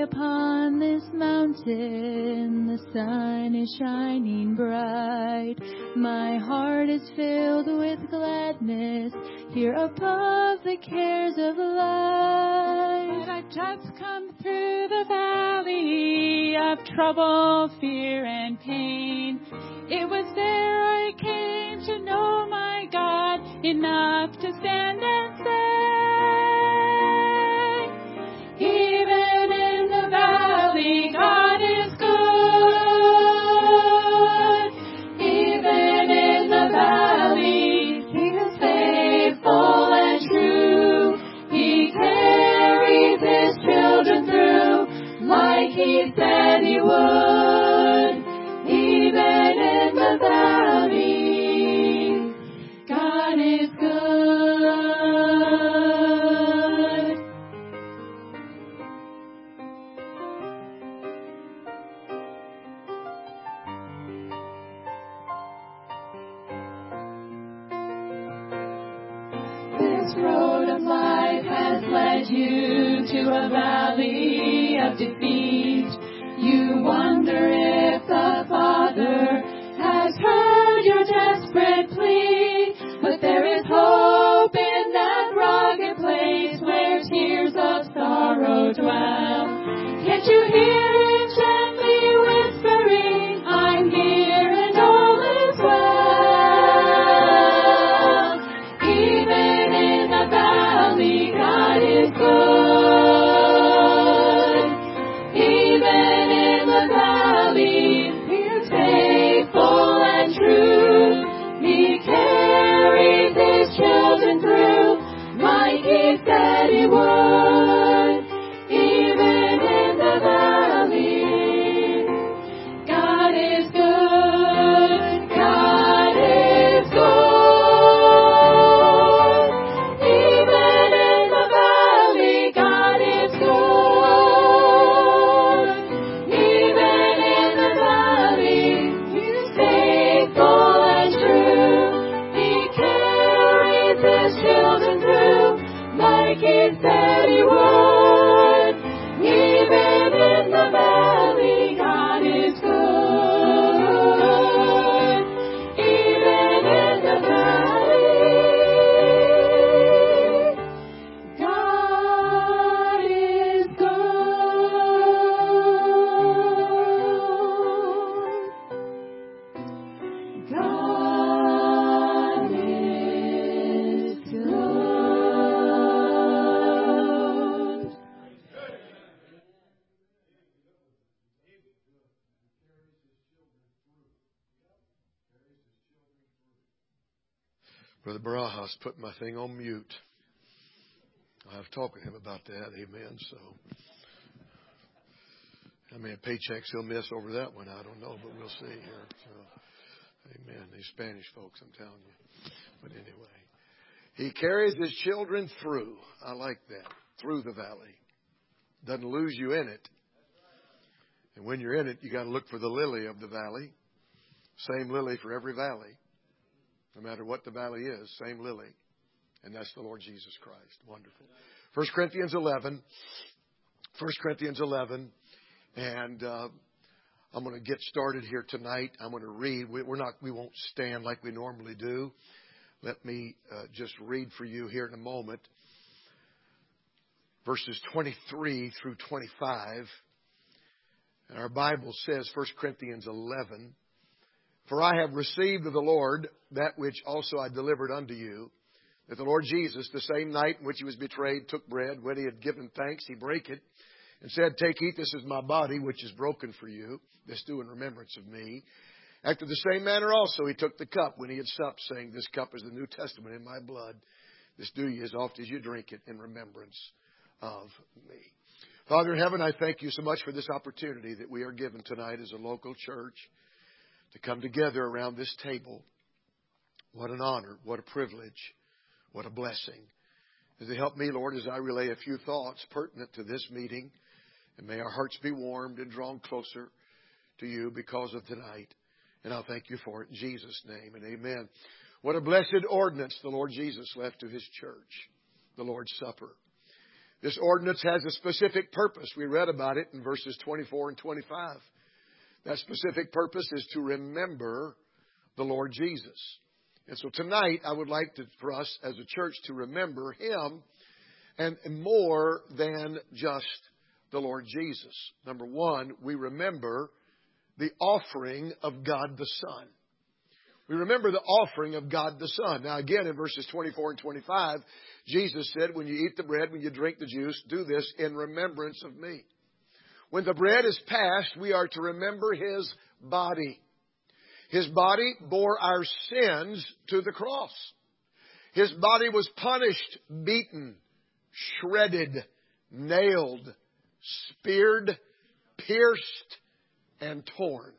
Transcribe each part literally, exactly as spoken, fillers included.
upon this mountain, the sun is shining bright. My heart is filled with gladness here above the cares of life. I've just come through the valley of trouble, fear, and pain. It was there I came to know my God enough to stand and say, even in the valley, God is good. Even in the valley, He is faithful and true. He carries His children through like He said He would. Even in the valley, God is good. This road of life has led you to a valley of defeat. You wonder if the Father has heard your desperate plea. But there is hope in that rugged place where tears of sorrow dwell. Can't you hear Him gently whispering, I'm here and all is well. Even in the valley, God is good. Even in the valley, He is faithful and true. He carries His children through like He said He would. Even in the valley, God is good. God is good. Even in the valley, God is good. Even in the valley, He is faithful and true. He carries His children through like He said He would. Even in the valley, God is good. Even in the valley, God is good. God is good. Brother Barajas put my thing on mute. I've talked with him about that. Amen. So, how many paychecks he'll miss over that one, I don't know, but we'll see here. So, amen. These Spanish folks, I'm telling you. But anyway, He carries His children through. I like that. Through the valley. Doesn't lose you in it. And when you're in it, you got to look for the lily of the valley. Same lily for every valley. No matter what the valley is, same lily. And that's the Lord Jesus Christ. Wonderful. First Corinthians eleven. First Corinthians eleven. And uh, I'm going to get started here tonight. I'm going to read. We're not. We won't stand like we normally do. Let me uh, just read for you here in a moment. Verses twenty-three through twenty-five. And our Bible says, First Corinthians eleven. For I have received of the Lord that which also I delivered unto you, that the Lord Jesus, the same night in which He was betrayed, took bread. When He had given thanks, He brake it, and said, Take, eat, this is my body, which is broken for you. This do in remembrance of me. After the same manner also He took the cup when He had supped, saying, This cup is the New Testament in my blood. This do ye as oft as you drink it in remembrance of me. Father in heaven, I thank You so much for this opportunity that we are given tonight as a local church to come together around this table. What an honor, what a privilege, what a blessing. As they help me, Lord, as I relay a few thoughts pertinent to this meeting, and may our hearts be warmed and drawn closer to You because of tonight. And I'll thank You for it in Jesus' name and amen. What a blessed ordinance the Lord Jesus left to His church, the Lord's Supper. This ordinance has a specific purpose. We read about it in verses twenty-four and twenty-five. That specific purpose is to remember the Lord Jesus. And so tonight, I would like to, for us as a church to remember Him, and more than just the Lord Jesus. Number one, we remember the offering of God the Son. We remember the offering of God the Son. Now again, in verses twenty-four and twenty-five, Jesus said, when you eat the bread, when you drink the juice, do this in remembrance of me. When the bread is passed, we are to remember His body. His body bore our sins to the cross. His body was punished, beaten, shredded, nailed, speared, pierced, and torn.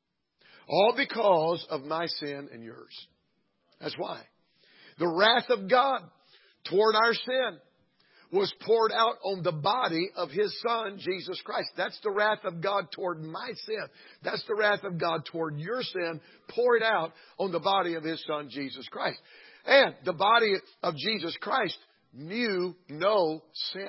All because of my sin and yours. That's why. The wrath of God toward our sin was poured out on the body of His Son, Jesus Christ. That's the wrath of God toward my sin. That's the wrath of God toward your sin poured out on the body of His Son, Jesus Christ. And the body of Jesus Christ knew no sin.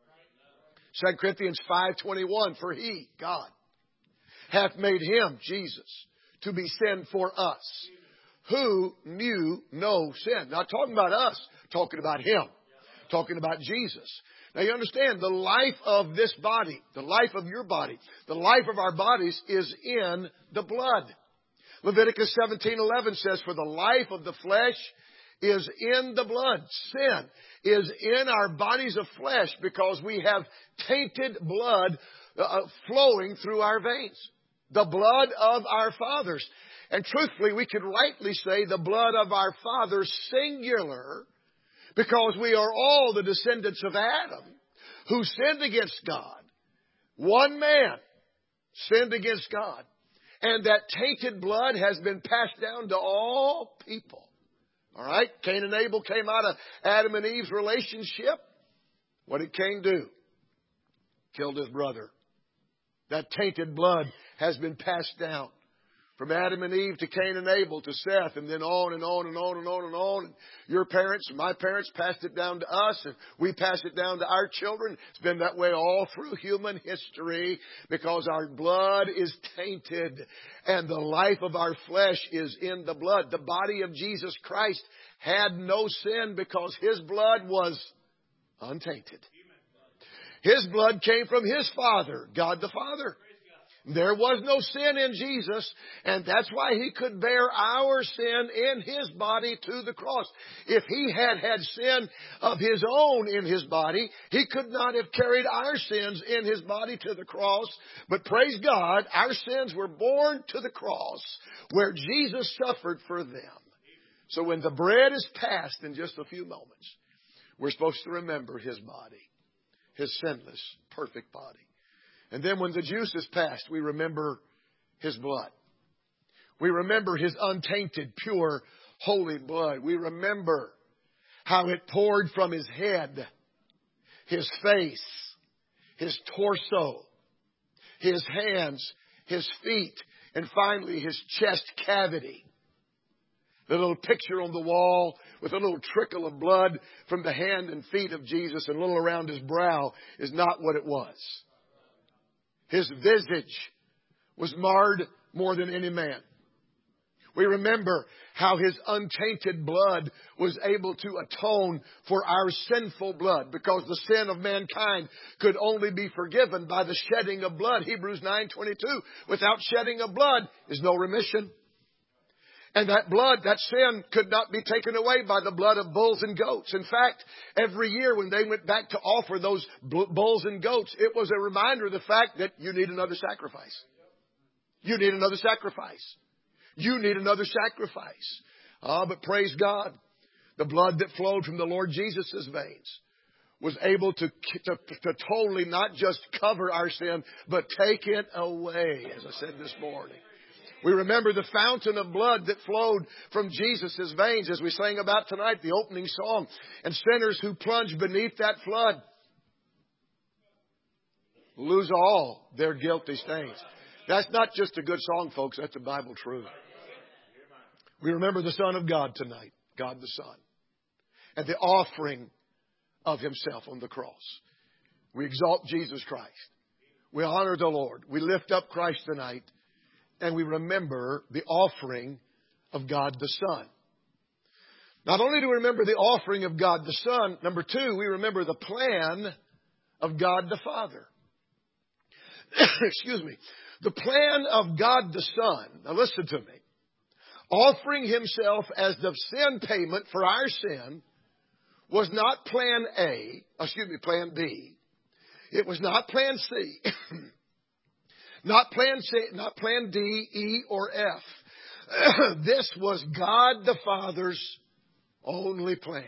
Second Corinthians five twenty-one, for He, God, hath made Him, Jesus, to be sin for us, who knew no sin. Not talking about us, talking about Him. Talking about Jesus. Now you understand, the life of this body, the life of your body, the life of our bodies is in the blood. Leviticus seventeen eleven says, for the life of the flesh is in the blood. Sin is in our bodies of flesh because we have tainted blood uh, flowing through our veins. The blood of our fathers. And truthfully, we can rightly say the blood of our fathers singular, because we are all the descendants of Adam who sinned against God. One man sinned against God. And that tainted blood has been passed down to all people. All right? Cain and Abel came out of Adam and Eve's relationship. What did Cain do? Killed his brother. That tainted blood has been passed down. From Adam and Eve to Cain and Abel to Seth, and then on and on and on and on and on. And your parents and my parents passed it down to us, and we pass it down to our children. It's been that way all through human history because our blood is tainted and the life of our flesh is in the blood. The body of Jesus Christ had no sin because His blood was untainted. His blood came from His Father, God the Father. There was no sin in Jesus, and that's why He could bear our sin in His body to the cross. If He had had sin of His own in His body, He could not have carried our sins in His body to the cross. But praise God, our sins were borne to the cross where Jesus suffered for them. So when the bread is passed in just a few moments, we're supposed to remember His body, His sinless, perfect body. And then when the juice is passed, we remember His blood. We remember His untainted, pure, holy blood. We remember how it poured from His head, His face, His torso, His hands, His feet, and finally His chest cavity. The little picture on the wall with a little trickle of blood from the hand and feet of Jesus and a little around His brow is not what it was. His visage was marred more than any man. We remember how His untainted blood was able to atone for our sinful blood, because the sin of mankind could only be forgiven by the shedding of blood. Hebrews nine twenty-two. Without shedding of blood is no remission. And that blood, that sin could not be taken away by the blood of bulls and goats. In fact, every year when they went back to offer those bulls and goats, it was a reminder of the fact that you need another sacrifice. You need another sacrifice. You need another sacrifice. Ah, but praise God, the blood that flowed from the Lord Jesus' veins was able to, to, to totally not just cover our sin, but take it away, as I said this morning. We remember the fountain of blood that flowed from Jesus' veins, as we sang about tonight, the opening song. And sinners who plunge beneath that flood lose all their guilty stains. That's not just a good song, folks. That's a Bible truth. We remember the Son of God tonight, God the Son, and the offering of Himself on the cross. We exalt Jesus Christ. We honor the Lord. We lift up Christ tonight. And we remember the offering of God the Son. Not only do we remember the offering of God the Son, number two, we remember the plan of God the Father. Excuse me. The plan of God the Son. Now listen to me. Offering Himself as the sin payment for our sin was not plan A, excuse me, plan B. It was not plan C. Not plan C, not plan D, E, or F. This was God the Father's only plan.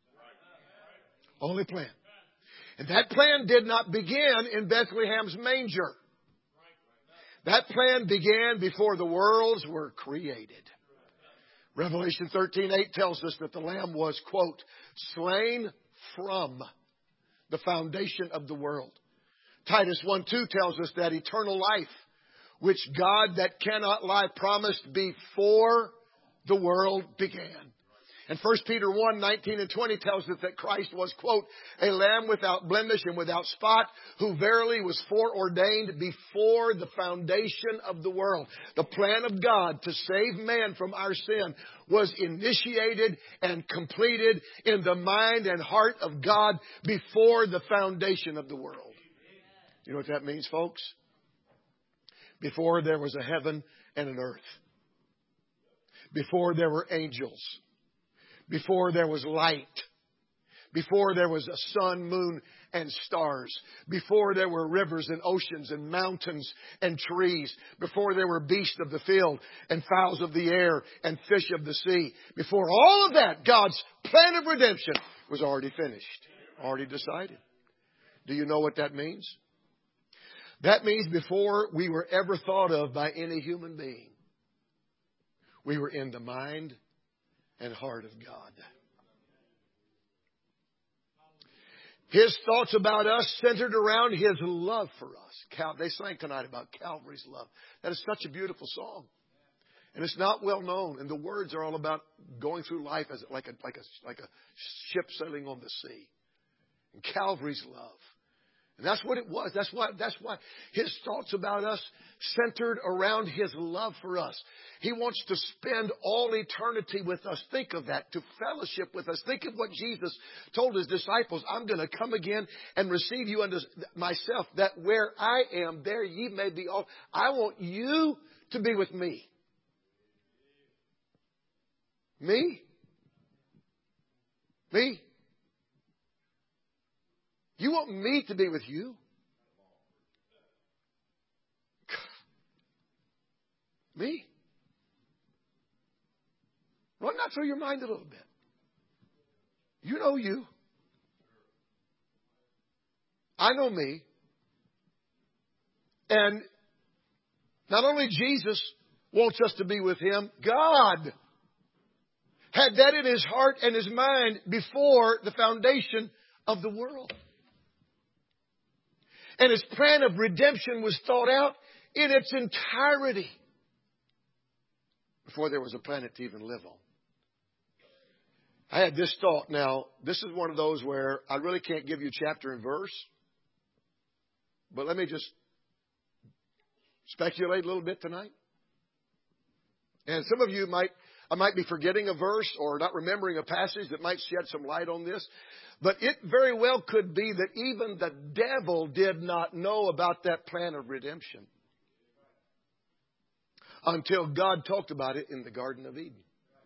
Only plan. And that plan did not begin in Bethlehem's manger. That plan began before the worlds were created. Revelation thirteen eight tells us that the Lamb was, quote, slain from the foundation of the world. Titus one two tells us that eternal life, which God that cannot lie promised before the world began. And First Peter one nineteen and twenty tells us that Christ was, quote, a lamb without blemish and without spot, who verily was foreordained before the foundation of the world. The plan of God to save man from our sin was initiated and completed in the mind and heart of God before the foundation of the world. You know what that means, folks? Before there was a heaven and an earth. Before there were angels. Before there was light. Before there was a sun, moon, and stars. Before there were rivers and oceans and mountains and trees. Before there were beasts of the field and fowls of the air and fish of the sea. Before all of that, God's plan of redemption was already finished. Already decided. Do you know what that means? That means before we were ever thought of by any human being, we were in the mind and heart of God. His thoughts about us centered around His love for us. Cal- they sang tonight about Calvary's love. That is such a beautiful song. And it's not well known. And the words are all about going through life as like a, like a, like a ship sailing on the sea. And Calvary's love. And that's what it was. That's why, that's why His thoughts about us centered around His love for us. He wants to spend all eternity with us. Think of that, to fellowship with us. Think of what Jesus told His disciples. I'm going to come again and receive you unto myself, that where I am, there ye may be all. I want you to be with me. Me? Me? You want me to be with you? Me? Run that through your mind a little bit. You know you. I know me. And not only Jesus wants us to be with Him, God had that in His heart and His mind before the foundation of the world. And His plan of redemption was thought out in its entirety before there was a planet to even live on. I had this thought. Now, this is one of those where I really can't give you chapter and verse. But let me just speculate a little bit tonight. And some of you might, I might be forgetting a verse or not remembering a passage that might shed some light on this. But it very well could be that even the devil did not know about that plan of redemption until God talked about it in the Garden of Eden.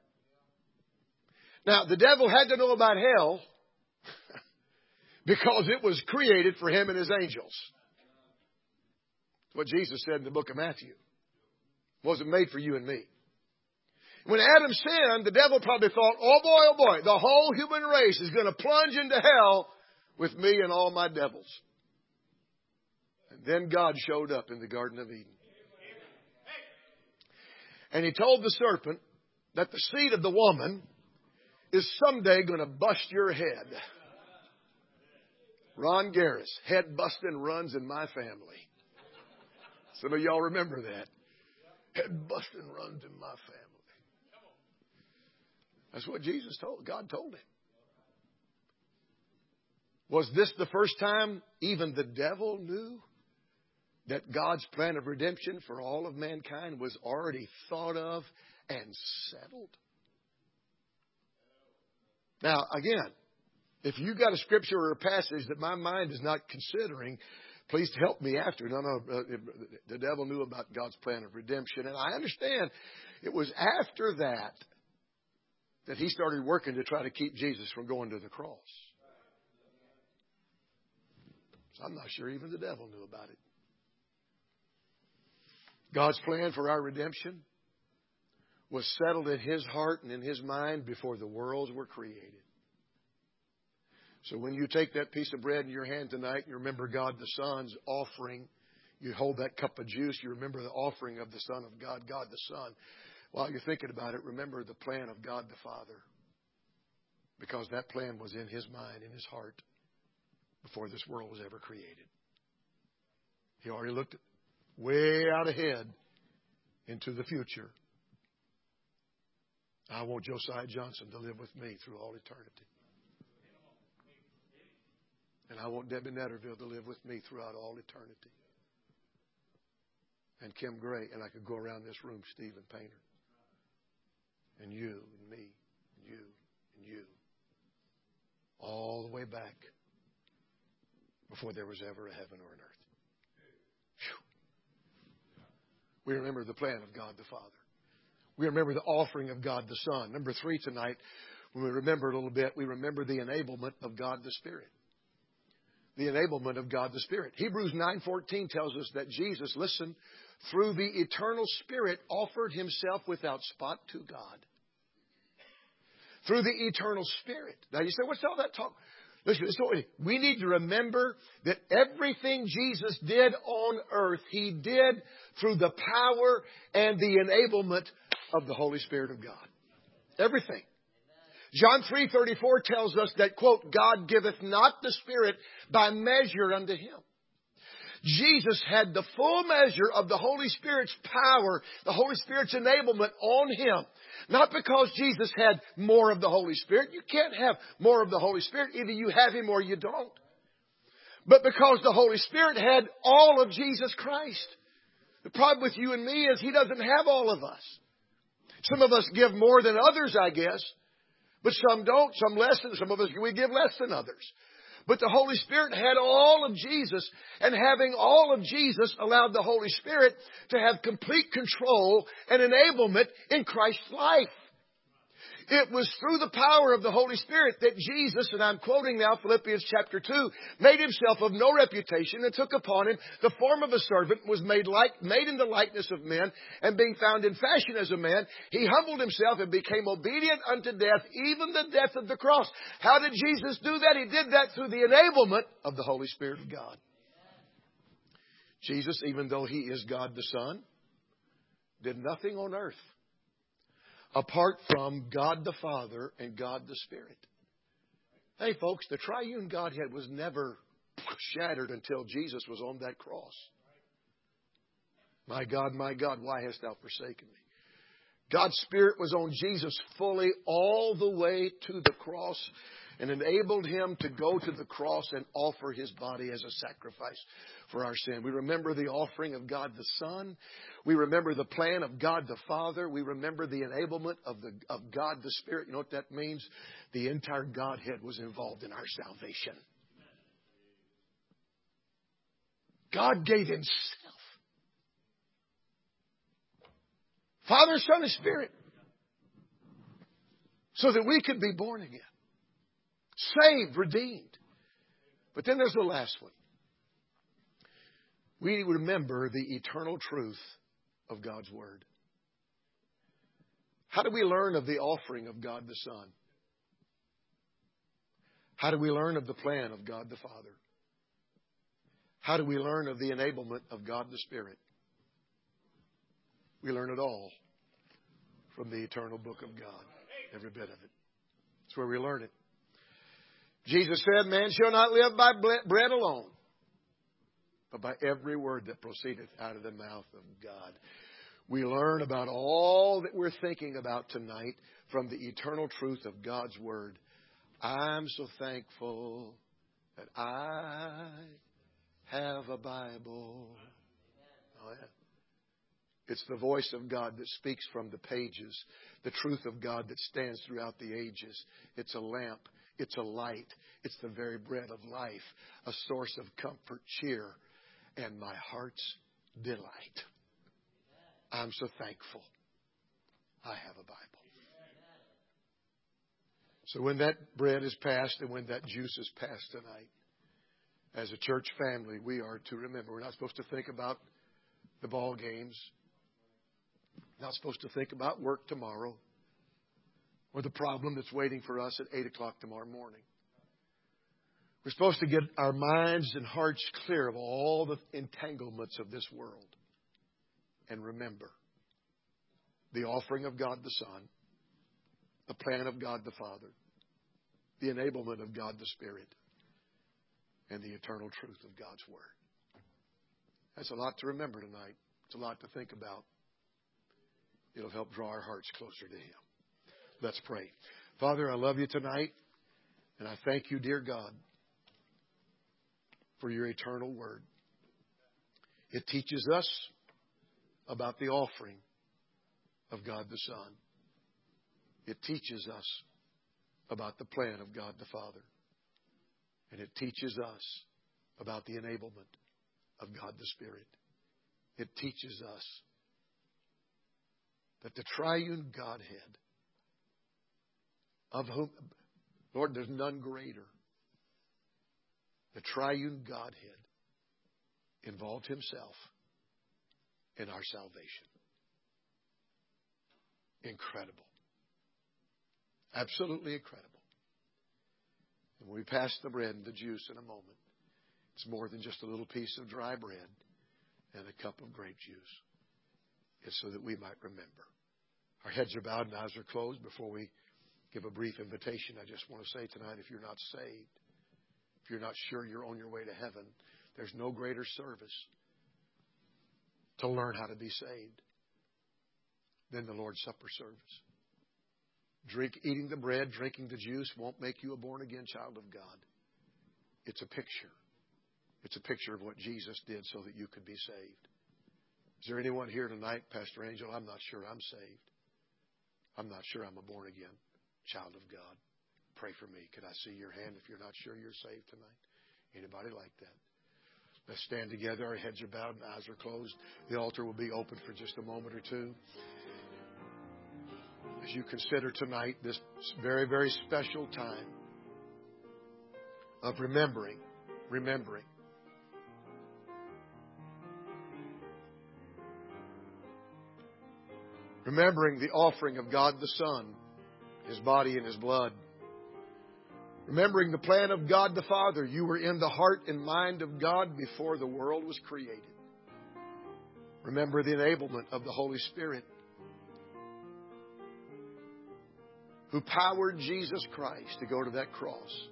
Now, the devil had to know about hell because it was created for him and his angels. That's what Jesus said in the book of Matthew. It wasn't made for you and me. When Adam sinned, the devil probably thought, oh boy, oh boy, the whole human race is going to plunge into hell with me and all my devils. And then God showed up in the Garden of Eden. And He told the serpent that the seed of the woman is someday going to bust your head. Ron Garris, head busting runs in my family. Some of y'all remember that. Head busting runs in my family. That's what Jesus told. God told him. Was this the first time even the devil knew that God's plan of redemption for all of mankind was already thought of and settled? Now, again, if you got a scripture or a passage that my mind is not considering, please help me after. No, no, uh, the devil knew about God's plan of redemption. And I understand it was after that that he started working to try to keep Jesus from going to the cross. So I'm not sure even the devil knew about it. God's plan for our redemption was settled in His heart and in His mind before the worlds were created. So when you take that piece of bread in your hand tonight and you remember God the Son's offering, you hold that cup of juice, you remember the offering of the Son of God, God the Son. While you're thinking about it, remember the plan of God the Father. Because that plan was in His mind, in His heart, before this world was ever created. He already looked way out ahead into the future. I want Josiah Johnson to live with me through all eternity. And I want Debbie Netterville to live with me throughout all eternity. And Kim Gray, and I could go around this room, Stephen Painter. And you, and me, and you, and you. All the way back before there was ever a heaven or an earth. Whew. We remember the plan of God the Father. We remember the offering of God the Son. Number three tonight, when we remember a little bit, we remember the enablement of God the Spirit. The enablement of God the Spirit. Hebrews nine fourteen tells us that Jesus, listen, through the eternal Spirit offered Himself without spot to God. Through the eternal Spirit. Now you say, what's all that talk? Listen, so we need to remember that everything Jesus did on earth, He did through the power and the enablement of the Holy Spirit of God. Everything. John three thirty-four tells us that, quote, God giveth not the Spirit by measure unto Him. Jesus had the full measure of the Holy Spirit's power, the Holy Spirit's enablement on Him. Not because Jesus had more of the Holy Spirit. You can't have more of the Holy Spirit. Either you have Him or you don't. But because the Holy Spirit had all of Jesus Christ. The problem with you and me is He doesn't have all of us. Some of us give more than others, I guess. But some don't, some less than, some of us, we give less than others. But the Holy Spirit had all of Jesus, and having all of Jesus allowed the Holy Spirit to have complete control and enablement in Christ's life. It was through the power of the Holy Spirit that Jesus, and I'm quoting now Philippians chapter two, made Himself of no reputation and took upon Him the form of a servant, was made like, made in the likeness of men, and being found in fashion as a man, He humbled Himself and became obedient unto death, even the death of the cross. How did Jesus do that? He did that through the enablement of the Holy Spirit of God. Jesus, even though He is God the Son, did nothing on earth apart from God the Father and God the Spirit. Hey, folks, the triune Godhead was never shattered until Jesus was on that cross. My God, my God, why hast Thou forsaken me? God's Spirit was on Jesus fully all the way to the cross and enabled Him to go to the cross and offer His body as a sacrifice for our sin. We remember the offering of God the Son. We remember the plan of God the Father. We remember the enablement of, the, of God the Spirit. You know what that means? The entire Godhead was involved in our salvation. God gave Himself. Father, Son, and Spirit. So that we could be born again. Saved, redeemed. But then there's the last one. We remember the eternal truth of God's Word. How do we learn of the offering of God the Son? How do we learn of the plan of God the Father? How do we learn of the enablement of God the Spirit? We learn it all from the eternal book of God. Every bit of it. That's where we learn it. Jesus said, man shall not live by bread alone, but by every word that proceedeth out of the mouth of God. We learn about all that we're thinking about tonight from the eternal truth of God's Word. I'm so thankful that I have a Bible. Oh, yeah. It's the voice of God that speaks from the pages, the truth of God that stands throughout the ages. It's a lamp. It's a light. It's the very bread of life, a source of comfort, cheer, and my heart's delight. I'm so thankful I have a Bible. So when that bread is passed and when that juice is passed tonight, as a church family, we are to remember. We're not supposed to think about the ball games. Not supposed to think about work tomorrow or the problem that's waiting for us at eight o'clock tomorrow morning. We're supposed to get our minds and hearts clear of all the entanglements of this world and remember the offering of God the Son, the plan of God the Father, the enablement of God the Spirit, and the eternal truth of God's Word. That's a lot to remember tonight. It's a lot to think about. It'll help draw our hearts closer to Him. Let's pray. Father, I love you tonight, and I thank you, dear God, for your eternal Word. It teaches us about the offering of God the Son. It teaches us about the plan of God the Father. And it teaches us about the enablement of God the Spirit. It teaches us that the triune Godhead, of whom, Lord, there's none greater, the triune Godhead involved Himself in our salvation. Incredible. Absolutely incredible. And when we pass the bread and the juice in a moment, it's more than just a little piece of dry bread and a cup of grape juice. It's so that we might remember. Our heads are bowed and eyes are closed. Before we give a brief invitation, I just want to say tonight, if you're not saved, if you're not sure you're on your way to heaven, there's no greater service to learn how to be saved than the Lord's Supper service. Drink, eating the bread, drinking the juice won't make you a born-again child of God. It's a picture. It's a picture of what Jesus did so that you could be saved. Is there anyone here tonight, Pastor Angel? I'm not sure I'm saved. I'm not sure I'm a born-again child of God. Pray for me. Could I see your hand if you're not sure you're saved tonight? Anybody like that? Let's stand together. Our heads are bowed and eyes are closed. The altar will be open for just a moment or two. As you consider tonight this very, very special time of remembering, remembering. Remembering the offering of God the Son, His body and His blood. Remembering the plan of God the Father. You were in the heart and mind of God before the world was created. Remember the enablement of the Holy Spirit, who powered Jesus Christ to go to that cross.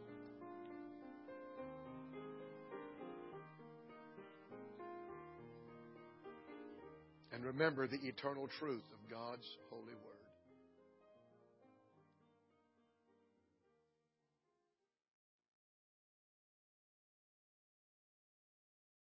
And remember the eternal truth of God's holy word.